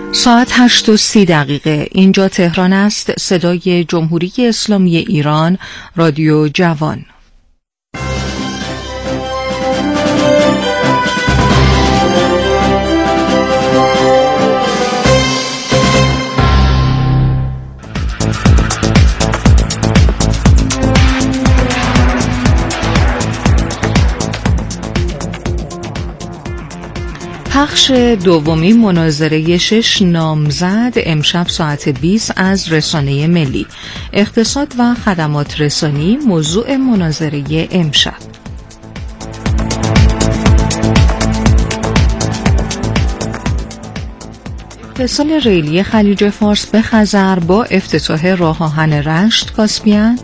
ساعت 8:30 اینجا تهران است. صدای جمهوری اسلامی ایران، رادیو جوان. پخش دومین مناظره 6 نامزد امشب ساعت 20 از رسانه ملی. اقتصاد و خدمات رسانی موضوع مناظره امشب. اتصال ریلی خلیج فارس به خزر با افتتاح راه آهن رشت کاسپیان.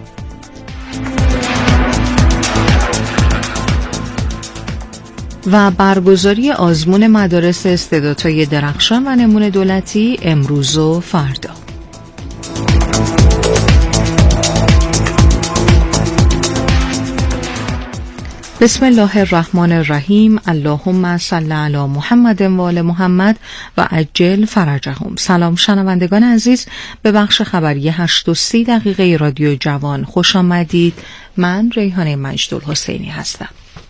و برگزاری آزمون مدارس استعدادهای درخشان و نمونه دولتی امروز و فردا. بسم الله الرحمن الرحیم. اللهم صل علی محمد و آل محمد و عجل فرجهم. سلام شنوندگان عزیز، به بخش خبری 8:30 رادیو جوان خوش آمدید. من ریحانه مجدالحسینی هستم.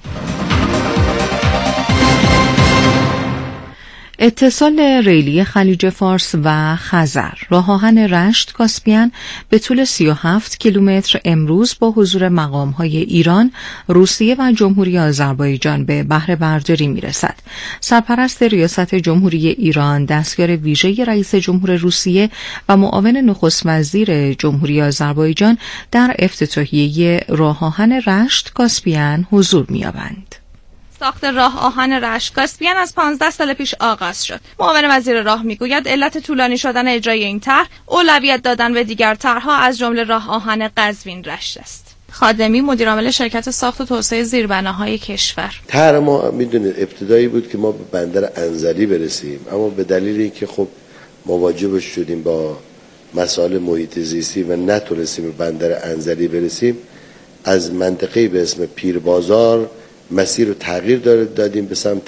اتصال ریلی خلیج فارس و خزر، راه آهن رشت کاسپیان به طول 37 کیلومتر امروز با حضور مقام‌های ایران، روسیه و جمهوری آذربایجان به بهره برداری می‌رسد. سرپرست ریاست جمهوری ایران، دستیار ویژه رئیس جمهور روسیه و معاون نخست وزیر جمهوری آذربایجان در افتتاحیه راه آهن رشت کاسپیان حضور می‌یابند. ساخت راه آهن رشت کاسپیان از 15 سال پیش آغاز شد. معاون وزیر راه میگوید علت طولانی شدن اجرای این طرح اولویت دادن به دیگر طرح‌ها از جمله راه آهن قزوین رشت است. خادمی مدیر عامل شرکت ساخت و توسعه زیربناهای کشور: طرح ما میدونید ابتدایی بود که ما به بندر انزلی برسیم، اما به دلیل اینکه خب مواجه شدیم با مسائل محیط زیستی و نتونستیم به بندر انزلی برسیم، از منطقه‌ای به اسم پیربازار مسیر رو تغییر دادیم به سمت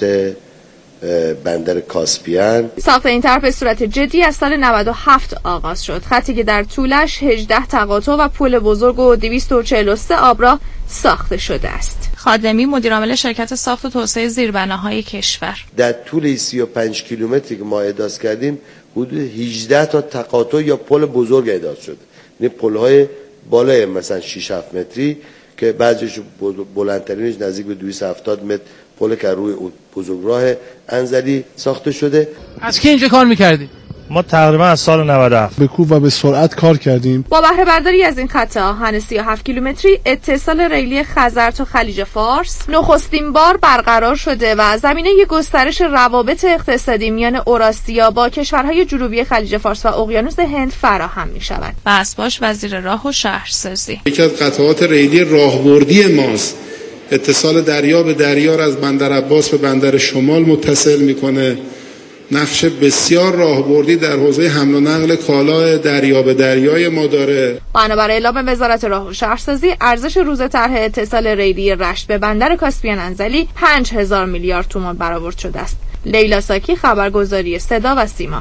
بندر کاسپیان. ساخت این طرح به صورت جدی از سال 97 آغاز شد. خطی که در طولش 18 تقاطع و پل بزرگ و 243 آبراه ساخته شده است. خادمی مدیر عامل شرکت ساخت و توسعه زیربناهای کشور: در طول 35 کیلومتری که ما احداث کردیم حدود 18 تا تقاطع یا پل بزرگ احداث شد. این پل‌های بالای مثلا 6-7 متری که بعضیش بلندترینش نزدیک به 270 متر پل که روی بزرگراه انزلی ساخته شده. از کی اینجا کار می‌کردی؟ ما تقریبا از سال 97 به کوه و به سرعت کار کردیم. با بهره برداری از این خط آهن 37 کیلومتری، اتصال ریلی خزر تا خلیج فارس نخستین بار برقرار شده و زمینه گسترش روابط اقتصادی میان اوراسیا با کشورهای جنوبی خلیج فارس و اقیانوس هند فراهم می‌شود. بسپاش وزیر راه و شهرسازی: یکی از قطعات ریلی راهبردی ماست. اتصال دریا به دریا از بندر عباس به بندر شمال متصل می‌کنه. نقش بسیار راهبردی در حوزه حمل و نقل کالا دریا به دریای ما داره. بنابر اعلام وزارت راه و شهرسازی، ارزش روز طرح اتصال ریلی رشت به بندر کاسپیان انزلی 5000 میلیارد تومان برآورد شده است. لیلا ساکی، خبرگزاری صدا و سیما.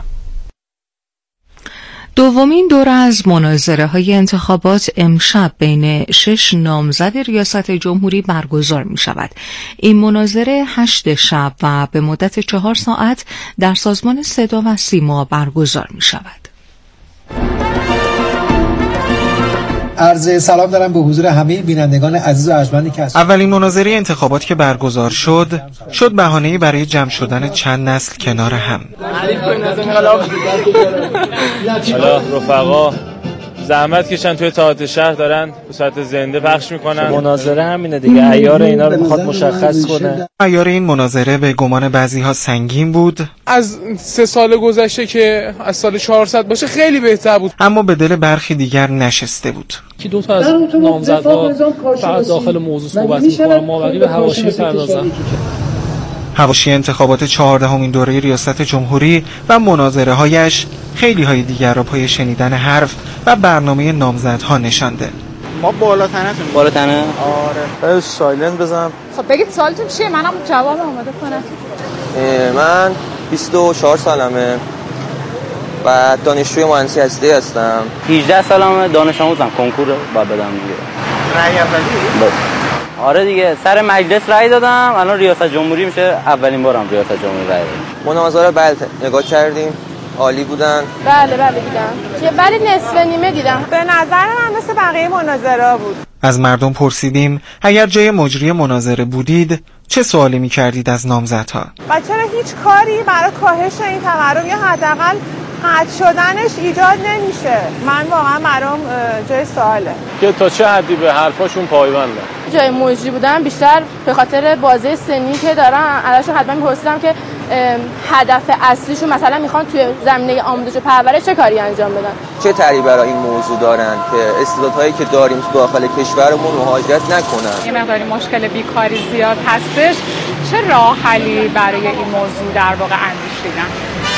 دومین دوره از مناظره‌های انتخابات امشب بین 6 نامزد ریاست جمهوری برگزار می‌شود. این مناظره 8 شب و به مدت 4 ساعت در سازمان صدا و سیما برگزار می‌شود. عرض سلام دارم به حضور همه بینندگان عزیز و ارجمندی که اولین مناظره انتخابات که برگزار شد بهانه‌ای برای جمع شدن چند نسل کنار هم. حالا رفقا زحمت کشن توی تئاتر شهر دارن به صورت زنده پخش میکنن. مناظره همینه دیگه، عیار اینا رو میخواد مشخص کنه. عیار این مناظره به گمان بعضی‌ها سنگین بود. از 3 سال گذشته که از سال 400 باشه خیلی بهتر بود، اما به دل برخی دیگر نشسته بود. که 2 تا از نامزدها فقط داخل موضوع صحبت میکنن، ما باقی به حواشی پردازن. حواشی انتخابات 14مین دوره ریاست جمهوری و مناظره‌هایش خیلی های دیگر را پای شنیدن حرف و برنامه نامزدها نشانده. ما بالاتنتون. بالاتنه؟ آره. سایلنت بزنم. خب بگید سوالتون چیه؟ منم جواب آماده کنم. من 24 سالمه. و دانشجوی مهندسی هسته‌ای هستم. 18 سالمه، دانش آموزم، کنکور باید بدم دیگه. رأی اولی؟ آره دیگه، سر مجلس رأی دادم، الان ریاست جمهوری میشه اولین بارم ریاست جمهوری رأی دادم. مناظره نگاه کردیم، عالی بودن. بله دیدم، ولی نصف نیمه دیدم. به نظر من مثل بقیه مناظره بود. از مردم پرسیدیم اگر جای مجری مناظره بودید چه سوالی می‌کردید از نامزدها؟ و چرا هیچ کاری برای کاهش این تورم یا حداقل قطع شدنش ایجاد نمیشه؟ من واقعا برام جای سواله که تا چه حدی به حرفاشون پایبندن. جای مجری بودن بیشتر به خاطر بازه سنی که دارن، ازشون حتما می‌پرسیدم که هدف اصلیشون مثلا میخوان توی زمینه آموزش و پرورش چه کاری انجام بدن. چه طریقی برای این موضوع دارن که استعدادهایی که داریم تو داخل کشورمون مهاجرت نکنن؟ یه مقداری مشکل بیکاری زیاد هستش، چه راه حلی برای این موضوع در واقع اندیشیدن؟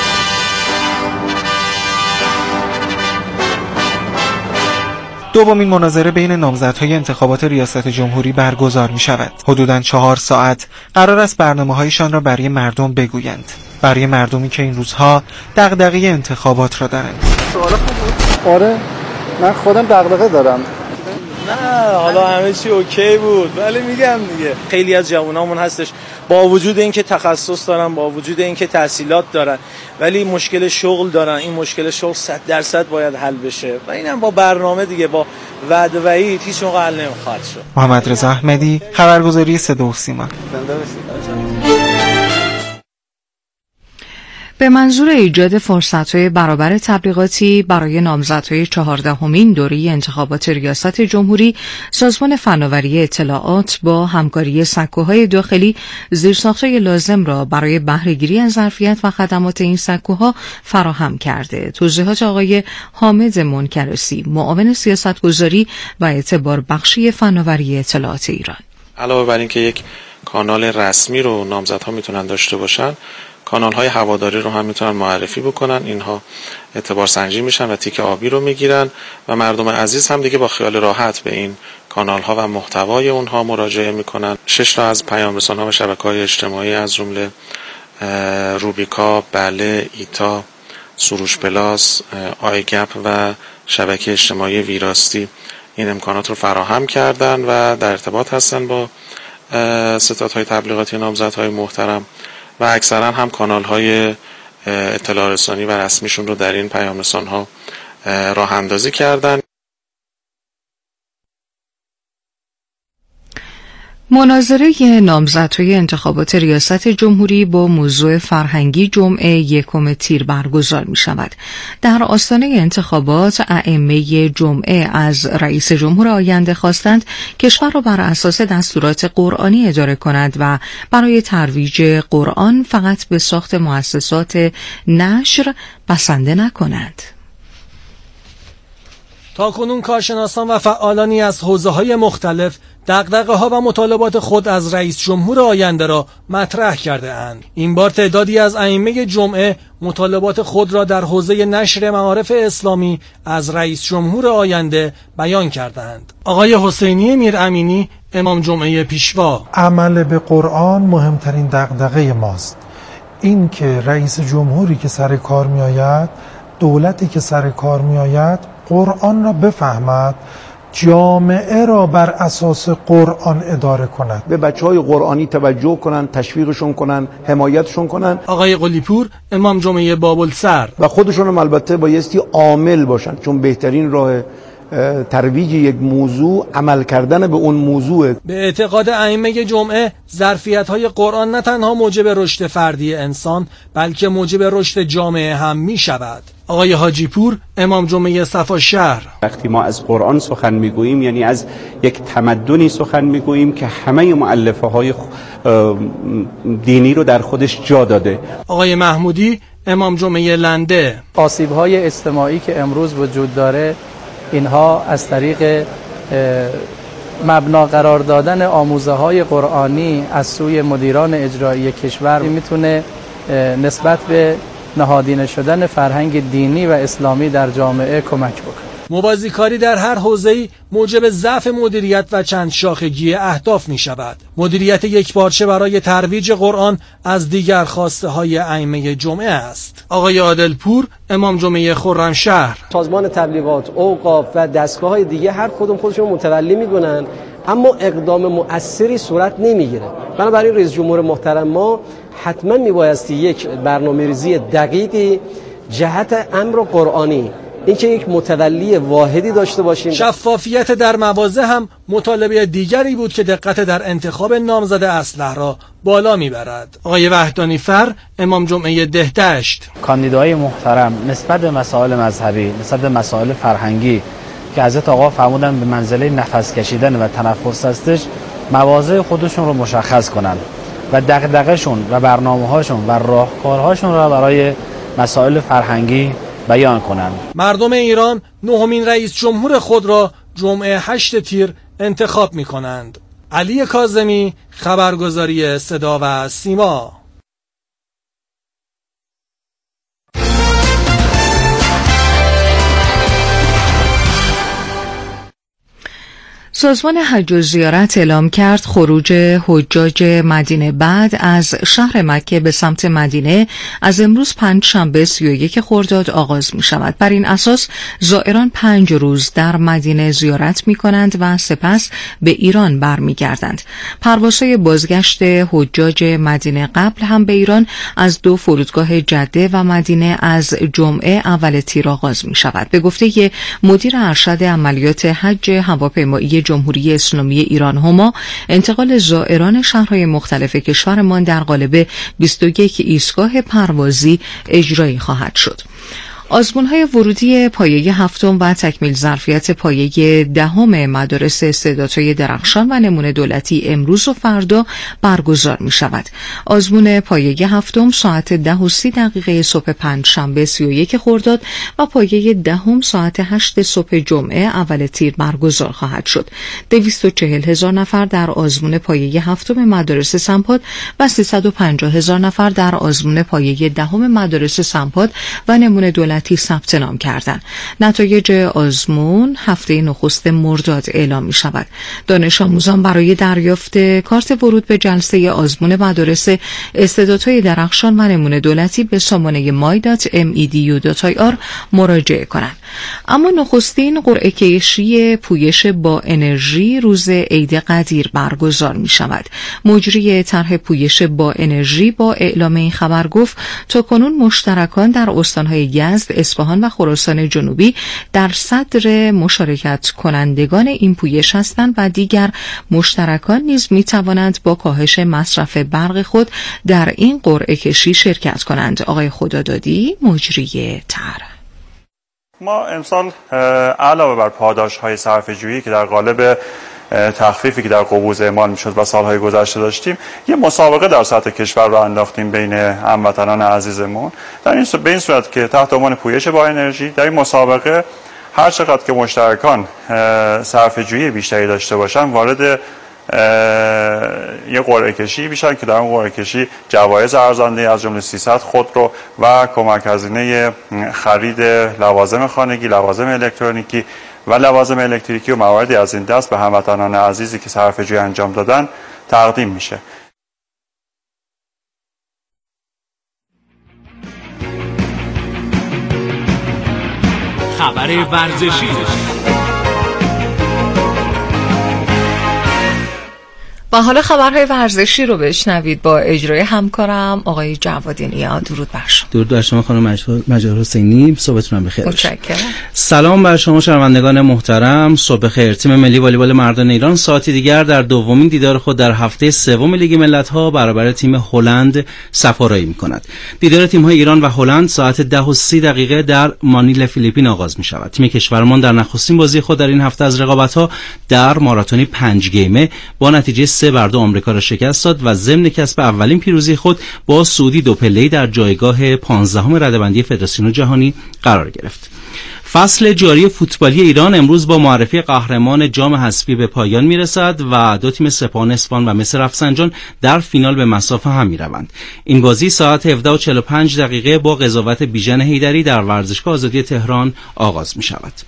دومین مناظره بین نامزدهای انتخابات ریاست جمهوری برگزار می شود. حدوداً 4 ساعت قرار است برنامه‌هایشان را برای مردم بگویند. برای مردمی که این روزها دغدغه انتخابات را دارند. سوال خوب بود؟ آره، من خودم دغدغه دارم. نه حالا همه چی اوکی بود، ولی میگم دیگه خیلی از جوانامون هستش با وجود اینکه تخصص دارن، با وجود اینکه تحصیلات دارن، ولی مشکل شغل دارن. این مشکل شغل 100% باید حل بشه و اینم با برنامه دیگه، با وعده و عید هیچ موقع حل نمیخواد شد. محمد رضا احمدی، خبرگزاری صدا و سیما. به منظور ایجاد فرصت‌های برابر تبلیغاتی برای نامزدهای 14مین دوره انتخابات ریاست جمهوری، سازمان فناوری اطلاعات با همکاری سکوهای داخلی زیرساخت‌های لازم را برای بهره‌گیری از ظرفیت و خدمات این سکوها فراهم کرده. توضیحات آقای حامد منکرسی، معاون سیاستگذاری و اعتبار بخشی فناوری اطلاعات ایران. علاوه بر اینکه یک کانال رسمی رو نامزدها میتونن داشته باشن، کانال‌های هواداری رو هم میتونن معرفی بکنن. اینها اعتبار سنجی میشن و تیک آبی رو میگیرن و مردم عزیز هم دیگه با خیال راحت به این کانال‌ها و محتوای اونها مراجعه میکنن. 6 تا از پیام رسان‌ها و شبکه‌های اجتماعی از جمله روبیکا، بله، ایتا، سروش پلاس، آیگپ و شبکه اجتماعی ویراستی این امکانات رو فراهم کردن و در ارتباط هستن با ستادهای تبلیغاتی نامزدهای محترم و اکثرا هم کانال‌های اطلاع رسانی و رسمیشون رو در این پیام رسان‌ها راه اندازی کردن. مناظره نامزدهای انتخابات ریاست جمهوری با موضوع فرهنگی جمعه 1 تیر برگزار می شود. در آستانه انتخابات ائمه جمعه از رئیس جمهور آینده خواستند کشور را بر اساس دستورات قرآنی اداره کند و برای ترویج قرآن فقط به ساخت مؤسسات نشر بسنده نکنند. تاکنون کارشناسان و فعالانی از حوزه‌های مختلف دغدغه‌ها و مطالبات خود از رئیس جمهور آینده را مطرح کرده اند. این بار تعدادی از ائمه جمعه مطالبات خود را در حوزه نشر معارف اسلامی از رئیس جمهور آینده بیان کردند. آقای حسینی میرامینی، امام جمعه پیشوا: عمل به قرآن مهمترین دغدغه ماست. این که رئیس جمهوری که سر کار می آید، دولتی که سر کار می آید، قرآن را بفهمد، جامعه را بر اساس قرآن اداره کند، به بچهای قرآنی توجه کنند، تشویقشون کنند، حمایتشون کنند. آقای قلیپور، امام جمعه بابلسر: و خودشون هم البته بایستی عامل باشن، چون بهترین راه ترویج یک موضوع عمل کردن به اون موضوع. به اعتقاد ائمه جمعه ظرفیت‌های قرآن نه تنها موجب رشد فردی انسان بلکه موجب رشد جامعه هم می شود. آقای حاجی پور، امام جمعه صفا شهر: وقتی ما از قرآن سخن میگوییم یعنی از یک تمدنی سخن میگوییم که همه مؤلفه‌های دینی رو در خودش جا داده. آقای محمودی، امام جمعه لنده: آسیب‌های اجتماعی که امروز وجود داره، اینها از طریق مبنا قرار دادن آموزه‌های قرآنی از سوی مدیران اجرایی کشور میتونه نسبت به نهادینه شدن فرهنگ دینی و اسلامی در جامعه کمک بکنه. موازیکاری در هر حوزه‌ای موجب ضعف مدیریت و چند شاخگی اهداف می شود. مدیریت یکپارچه برای ترویج قرآن از دیگر خواسته های ائمه جمعه است. آقای عادل پور، امام جمعه خرمشهر: سازمان تبلیغات، اوقاف و دستگاه‌های دیگه هر کدوم خودشون متولی می‌کنن، اما اقدام مؤثری صورت نمیگیره. بنابراین رئیس جمهور محترم ما حتما میبایستی یک برنامه‌ریزی دقیقی جهت امر قرآنی، اینکه یک متولی واحدی داشته باشیم. شفافیت در مواضع هم مطالبه دیگری بود که دقت در انتخاب نامزد اصلح را بالا میبرد. آقای وحدانی فر، امام جمعه دهدشت: کاندیدای محترم نسبت به مسائل مذهبی، نسبت به مسائل فرهنگی که حضرت آقا فرمودن به منزله نفس کشیدن و تنفس هستش، مواضع خودشون رو مشخص کنن و دغدغه‌شون و برنامه‌هاشون و راهکارهاشون را برای مسائل فرهنگی بیان کنند. مردم ایران نهمین رئیس جمهور خود را جمعه 8 تیر انتخاب می کنند. علی کاظمی، خبرگزاری صدا و سیما. سازمان حج و زیارت اعلام کرد خروج حجاج مدینه بعد از شهر مکه به سمت مدینه از امروز پنجشنبه 31 خرداد آغاز می شود. بر این اساس زائران 5 روز در مدینه زیارت می کنند و سپس به ایران برمی گردند. پروازهای بازگشت حجاج مدینه قبل هم به ایران از 2 فرودگاه جده و مدینه از جمعه اول تیر آغاز می شود. به گفته مدیر ارشد عملیات حج هواپیمایی جمهوری اسلامی ایران هما، انتقال زائران شهرهای مختلف کشورمان در قالب 21 ایستگاه پروازی اجرایی خواهد شد. آزمون‌های ورودی پایه 7 و تکمیل ظرفیت پایه 10 مدارس استعدادهای درخشان و نمونه دولتی امروز و فردا برگزار می‌شود. آزمون پایه 7 ساعت 10:30 صبح پنجشنبه 31 خرداد و پایه 10 ساعت 8 صبح جمعه اول تیر برگزار خواهد شد. 240,000 نفر در آزمون پایه 7 مدارس سمپاد و 350,000 نفر در آزمون پایه 10 مدارس سمپاد و نمونه دولتی ثبت نام کردند. نتایج آزمون هفته نخست مرداد اعلام می شود. دانش آموزان برای دریافت کارت ورود به جلسه آزمون مدارس استعدادهای درخشان و نمونه دولتی به سامانه my.medu.ir مراجعه کنند. اما نخستین قرعه کشی پویش با انرژی روز عید قدیر برگزار می شود. مجری طرح پویش با انرژی با اعلام این خبر گفت تاکنون مشترکان در استانهای یزد، اصفهان و خراسان جنوبی در صدر مشارکت کنندگان این پویش هستند و دیگر مشترکان نیز می توانند با کاهش مصرف برق خود در این قرعه کشی شرکت کنند. آقای خدادادی، مجری طرح: ما امسال علاوه بر پاداش‌های صرفه‌جویی که در قالب تخفیفی که در قبوز اعمال میشد و سالهای گذشته داشتیم، یه مسابقه در سطح کشور رو انداختیم بین هموطنان عزیزمون به این صورت که تحت عنوان پویش با انرژی در این مسابقه هر چقدر که مشترکان صرفه‌جویی بیشتری داشته باشن وارد یه قرعه کشی میشن که در اون قرعه کشی جوایز ارزنده از جمله 300 خودرو و کمک هزینه خرید لوازم خانگی، لوازم الکترونیکی و لوازم الکتریکی و مواردی از این دست به هموطنان عزیزی که صرفه‌جویی انجام دادن تقدیم میشه. خبر ورزشی. و حالا خبرهای ورزشی رو بشنوید با اجرای همکارم آقای جوادی نیا. درود بر شما. درود بر شما خانم مجاهر حسینی، صبحتون بخیر. متشکرم. سلام بر شما شنوندگان محترم، صبح بخیر. تیم ملی والیبال مردان ایران ساعتی دیگر در دومین دیدار خود در هفته سوم لیگ ملت‌ها برابر تیم هلند صف‌آرایی می‌کند. دیدار تیم‌های ایران و هلند ساعت 10:30 در مانیلا فیلیپین آغاز می‌شود. تیم کشورمان در نخستین بازی خود در این هفته از رقابت‌ها در ماراتونی 5 گیمه با نتیجه 3-2 آمریکا را شکست داد و ضمن کسب اولین پیروزی خود با سعودی دوپله‌ای در جایگاه 15ام رده‌بندی فدراسیون جهانی قرار گرفت. فصل جاری فوتبالی ایران امروز با معرفی قهرمان جام حذفی به پایان میرسد و دو تیم سپاهان اصفهان و مس رفسنجان در فینال به مسافه هم میروند. این بازی ساعت 17:45 با قضاوت بیژن حیدری در ورزشگاه آزادی تهران آغاز می شود.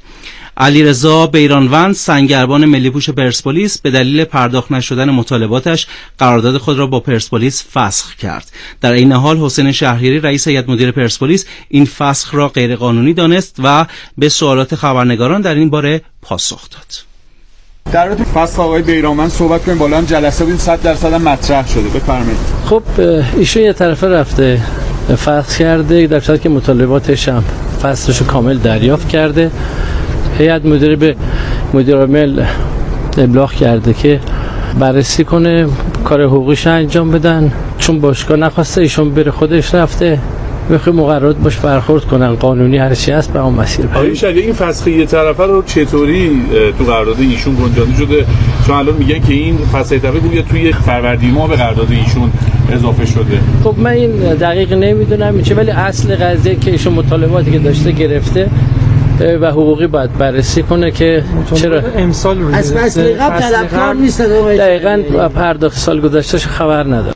علیرضا بیرانوند سنگربان ملی‌پوش پرسپولیس به دلیل پرداخت نشدن مطالباتش قرارداد خود را با پرسپولیس فسخ کرد. در این حال حسین شهریاری رئیس هیئت مدیره پرسپولیس این فسخ را غیرقانونی دانست و به سوالات خبرنگاران در این باره پاسخ داد. در مورد فسخ آقای بیرانوند صحبت کنیم. بالا هم جلسه بودیم 100% هم مطرح شده. بفرمایید. خب ایشون یه طرفه رفته فسخ کرده در صورتی که مطالباتش هم فسخش کامل دریافت کرده. هیئت مدیره به مدیر عامل ابلاغ کرده که بررسی کنه، کار حقوقیش انجام بدن. چون باشگاه نخواسته ایشون بره، خودش رفته، میخوای مقررات باش برخورد کنن، قانونی هر چی هست به اون مسیر برن. آقای شریعی این فسخ یه طرفه رو چطوری تو قرارداد ایشون گنجانده شده؟ چون الان میگن که این فسخ یه طرفه گویا توی فروردین ماه به قرارداد ایشون اضافه شده. خب من این دقیق نمیدونم میشه، ولی اصل قضیه که ایشون مطالباتی که داشته گرفته و حقوقی باید بررسی کنه که چرا امسال از فصل قبل طلبکار نیست. دقیقاً پرداخت سال گذشتهش خبر نداره.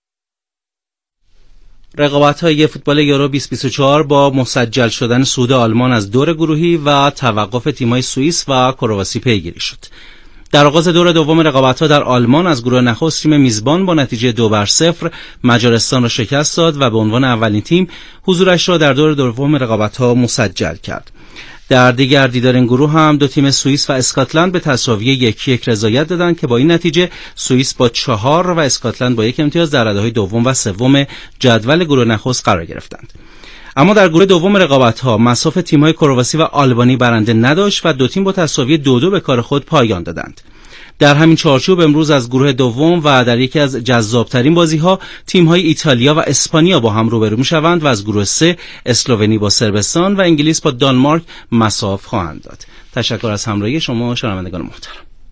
رقابت‌های فوتبال یورو 2024 با مسجل شدن صعود آلمان از دور گروهی و توقف تیم‌های سوئیس و کرواسی پیگیری شد. در آغاز دور دوم رقابت‌ها در آلمان از گروه نخست تیم میزبان با نتیجه 2-0 مجارستان را شکست داد و به عنوان اولین تیم حضورش را در دور دوم رقابت‌ها مسجل کرد. در دیگر دیدار این گروه هم دو تیم سوئیس و اسکاتلند به تساوی 1-1 رضایت دادند که با این نتیجه سوئیس با 4 و اسکاتلند با 1 امتیاز در رده‌های دوم و سوم جدول گروه نخست قرار گرفتند. اما در گروه دوم رقابت‌ها مصاف تیم‌های کرواسی و آلبانی برنده نداشت و دو تیم با تساوی 2-2 به کار خود پایان دادند. در همین چارچوب امروز از گروه دوم و در یکی از جذابترین بازی‌ها تیم‌های ایتالیا و اسپانیا با هم روبرو می‌شوند و از گروه 3 اسلوونی با صربستان و انگلیس با دانمارک مصاف خواهند داد. تشکر از همراهی شما شنوندگان محترم.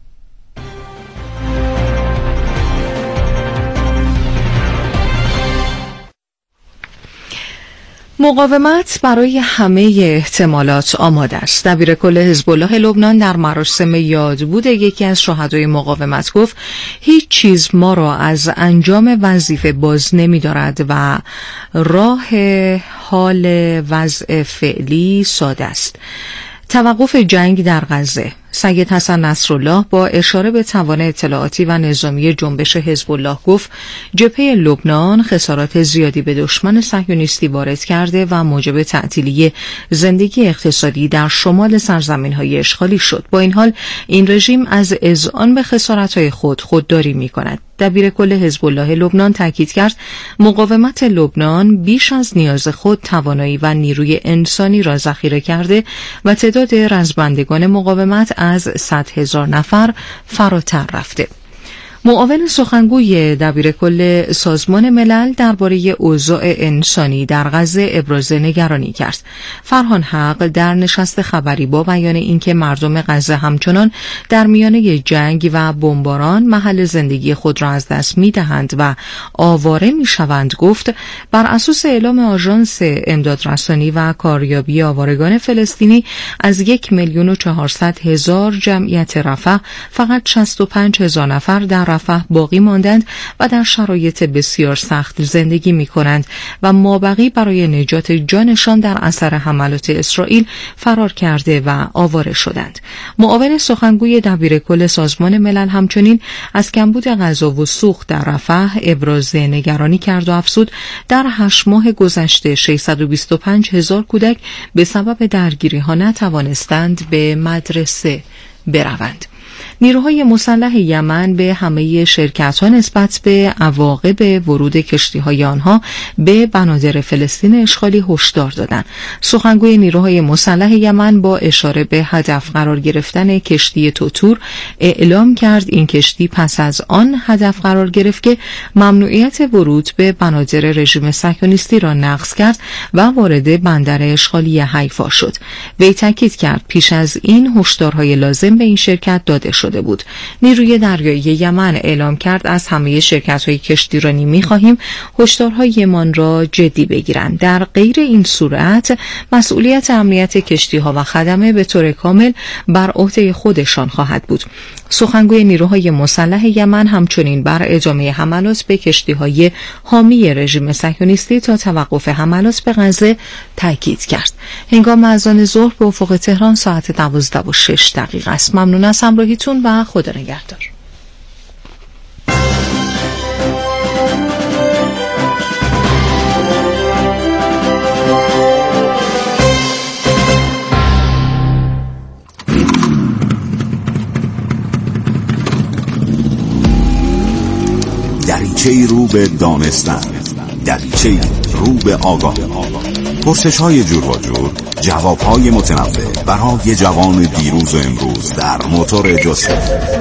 مقاومت برای همه احتمالات آماده است. دبیر کل حزب الله لبنان در مراسم یادبود یکی از شهدای مقاومت گفت هیچ چیز ما را از انجام وظیفه باز نمی دارد و راه حال وضع فعلی ساده است. توقف جنگ در غزه. سید حسن نصرالله با اشاره به توان اطلاعاتی و نظامی جنبش حزب الله گفت جبهه لبنان خسارات زیادی به دشمن صهیونیستی وارد کرده و موجب تعطیلی زندگی اقتصادی در شمال سرزمین‌های اشغالی شد. با این حال این رژیم از اذعان به خسارت‌های خود خودداری می‌کند. دبیر کل حزب الله لبنان تاکید کرد مقاومت لبنان بیش از نیاز خود توانایی و نیروی انسانی را ذخیره کرده و تعداد رزمندگان مقاومت از 100,000 نفر فراتر رفته. معاون سخنگوی دبیر کل سازمان ملل درباره اوضاع انسانی در غزه ابراز نگرانی کرد. فرهان حق در نشست خبری با بیان اینکه مردم غزه همچنان در میانه جنگ و بمباران محل زندگی خود را از دست می‌دهند و آواره می‌شوند گفت بر اساس اعلام آژانس امدادرسانی و کاریابی آوارگان فلسطینی از 1,400,000 جمعیت رفح فقط 65,000 نفر در رفح باقی ماندند و در شرایط بسیار سخت زندگی می کنند و مابقی برای نجات جانشان در اثر حملات اسرائیل فرار کرده و آواره شدند. معاون سخنگوی دبیر کل سازمان ملل همچنین از کمبود غذا و سوخت در رفح ابراز نگرانی کرد و افزود در 8 ماه گذشته 625,000 کودک به سبب درگیری ها نتوانستند به مدرسه بروند. نیروهای مسلح یمن به همه شرکت‌ها نسبت به عواقب ورود کشتی‌های آنها به بنادر فلسطین اشغالی هشدار دادند. سخنگوی نیروهای مسلح یمن با اشاره به هدف قرار گرفتن کشتی توتور اعلام کرد این کشتی پس از آن هدف قرار گرفت که ممنوعیت ورود به بنادر رژیم صهیونیستی را نقض کرد و وارد بندر اشغالی حیفا شد. وی تاکید کرد پیش از این هشدارهای لازم به این شرکت داده شده شده بود. نیروی دریایی یمن اعلام کرد از همه شرکت‌های کشتیرانی می‌خواهیم هشدارهایمان را جدی بگیرند. در غیر این صورت مسئولیت امنیت کشتی‌ها و خدمه به طور کامل بر عهده خودشان خواهد بود. سخنگوی نیروهای مسلح یمن همچنین بر ادامه حملات به کشتی‌های حامی رژیم صهیونیستی تا توقف حملات به غزه تاکید کرد. هنگام اذان ظهر به افق تهران ساعت 12:06 است. ممنون از همراهیتون و خدا نگهدار. دریچه‌ای رو به دانستن، دریچه‌ای رو به آگاهی، پرسش‌های جور و جور، جواب‌های متنوع برای جوان دیروز و امروز در موتور جستجو.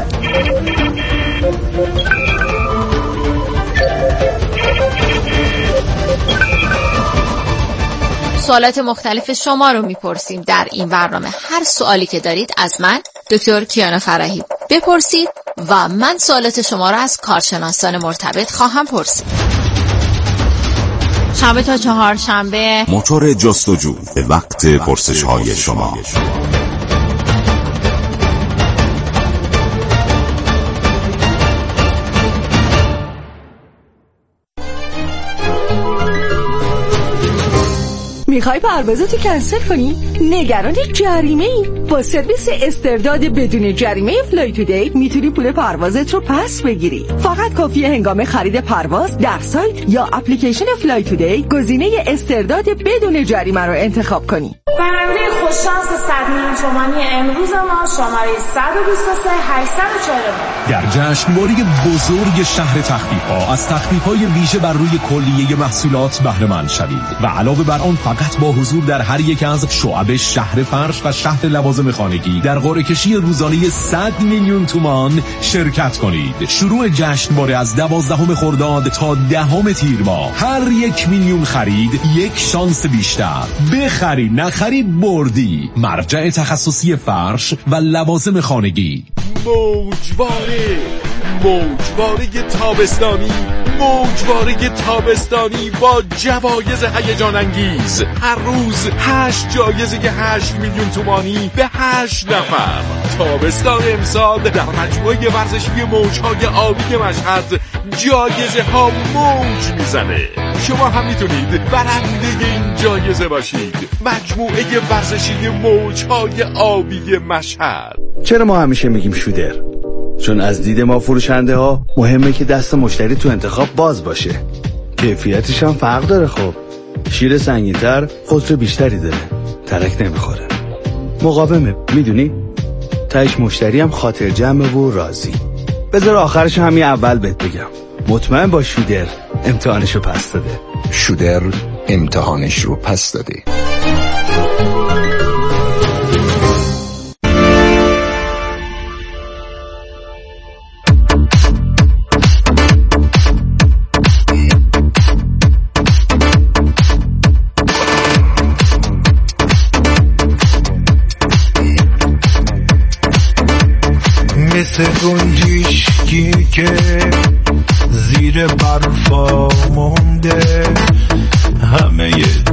سوالات مختلف شما رو میپرسیم در این برنامه. هر سوالی که دارید از من دکتر کیانا فرحی بپرسید و من سوالات شما رو از کارشناسان مرتبط خواهم پرسید. شنبه تا چهارشنبه موتور جستجو به وقت پرسش‌های شما. میخوای پروازتو کنسل کنی؟ نگران جریمه ای؟ با سرویس استرداد بدون جریمه فلای تودی میتونی پول پروازت رو پس بگیری. فقط کافیه هنگام خرید پرواز در سایت یا اپلیکیشن فلای تودی گزینه استرداد بدون جریمه رو انتخاب کنی. برنده خوششانس 100 میلیون تومانی امروز ما شماره 123 849 در جشنواره بزرگ شهر تخفیف‌ها از تخفیف‌های ویژه بر روی کلیه محصولات بهره مند شوید و علاوه بر آن فقط با حضور در هر یک از شعب شهر فرش و شهر لوازم خانگی در قرعه کشی روزانه 100 میلیون تومان شرکت کنید. شروع جشنواره از 12 خرداد تا 10 تیر ماه. هر 1 میلیون خرید یک شانس بیشتر. بخری نخری بردی. مرجع تخصصی فرش و لوازم خانگی. موجواره تابستانی با جوایز هیجان انگیز. هر روز 8 جایزه 8 میلیون تومانی به 8 نفر. تابستان امسال در مجموعه ورزشی موجهای آبی مشهد جایزه ها موج میزنه. شما هم میتونید برنده این جایزه باشید. مجموعه ورزشی موجهای آبی مشهد. چرا ما همیشه میگیم شودر؟ چون از دید ما فروشنده ها مهمه که دست مشتری تو انتخاب باز باشه. کیفیتش هم فرق داره. خب شیر سنگین‌تر خسر بیشتری داره، ترک نمیخوره، مقاومه. میدونی تهش مشتری هم خاطر جمعه و راضی. بذار آخرش همین اول بهت بگم، مطمئن با شودر امتحانشو پس داده. شودر امتحانش رو پس داده. مثل گنجشکی که زیر برفا مونده، همه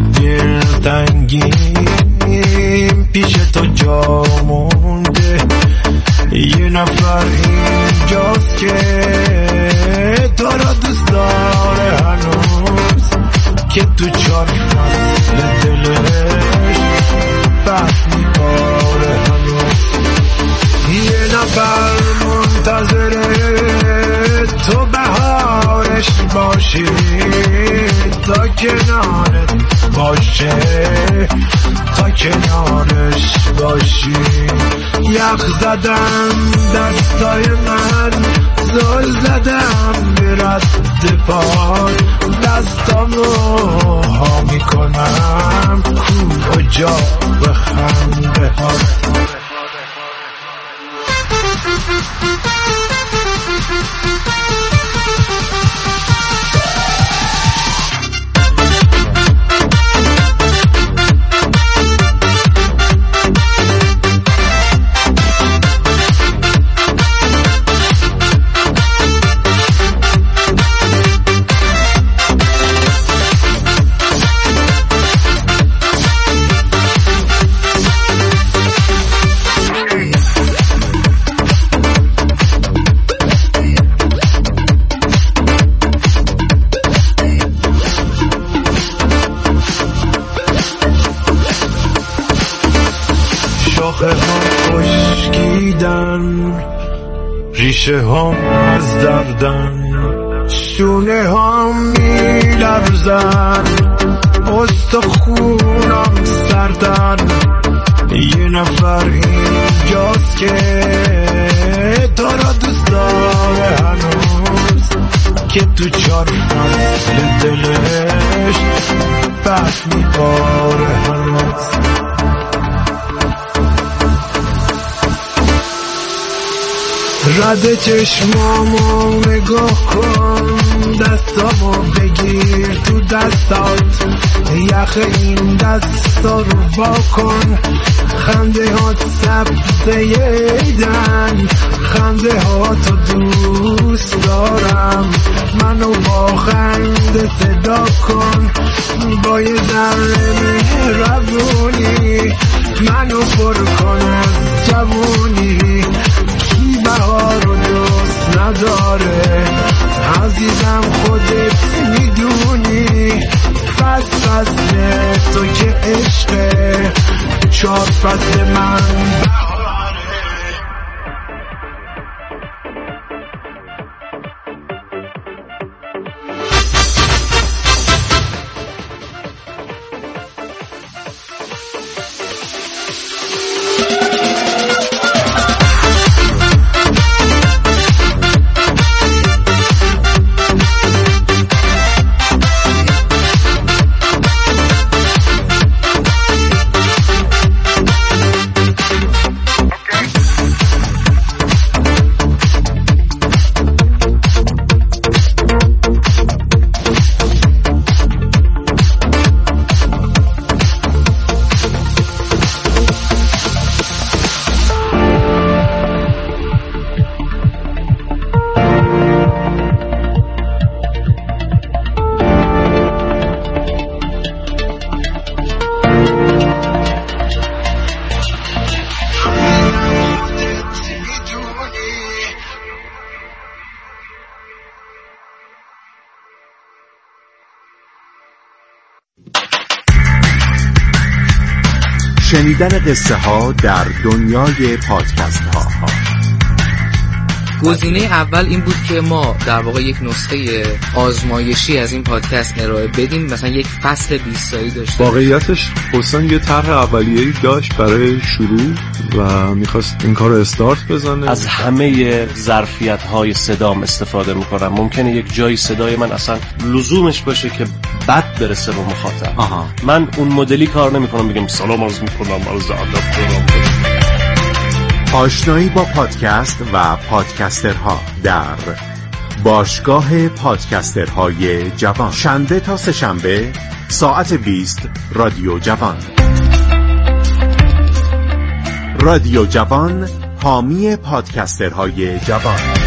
دلتنگیم پیش تو جا مونده. یه نفر اینجاست که تو را دوست داره هنوز، که تو 4 فصل دلش بس میباره هنوز. یه نفر منتظره تو بهارش باشی، تا کنارت باشه، تا کنارش باشی. یخ زدم دستای من، زل زدم به رد پاد، دستامو ها میکنم کجا به خنده ها. ریشه هم از دردن، شونه هم میلرزن، استخونم سردن. یه نفر اینجاست که تو را دوست داره هنوز، که تو 4 فصل دلش بس میباره هنوز. رد چشمامو نگاه کن، دستامو بگیر تو دستات، یخ این دستا رو با کن. خنده ها سبزه ایدن، خنده ها تو دوست دارم. منو با خنده صدا کن، با یه ذره مهربونی منو پر کن از جوونی. کی بهار رو دوست نداره عزیزم، خودت میدونی. فصل تو که عشقه، 4 فصل من شنیدن قصه ها در دنیای پادکست ها. گزینه اول این بود که ما در واقع یک نسخه آزمایشی از این پادکست ارائه بدیم، مثلا یک فصل 20 تایی داشته. واقعیتش حسین یه طرح اولیه‌ای داشت برای شروع و میخواست این کار رو استارت بزنه. از همه ظرفیت‌های صدام استفاده میکنم. ممکنه یک جایی صدای من اصلا لزومش باشه که بد برسه به مخاطب. من اون مدلی کار نمیکنم بگم سلام عرض میکنم، عرض ادب دارم. آشنایی با پادکست و پادکسترها در باشگاه پادکسترهای جوان، شنبه تا سه‌شنبه ساعت 20 رادیو جوان. رادیو جوان، حامی پادکسترهای جوان.